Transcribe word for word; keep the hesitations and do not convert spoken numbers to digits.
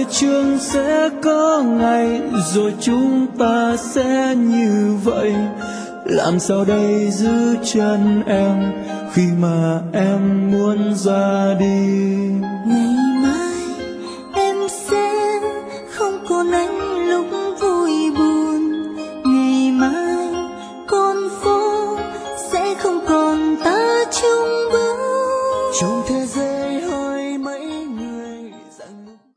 Đời trường sẽ có ngày rồi chúng ta sẽ như vậy. Làm sao đây giữ chân em khi mà em muốn ra đi. Ngày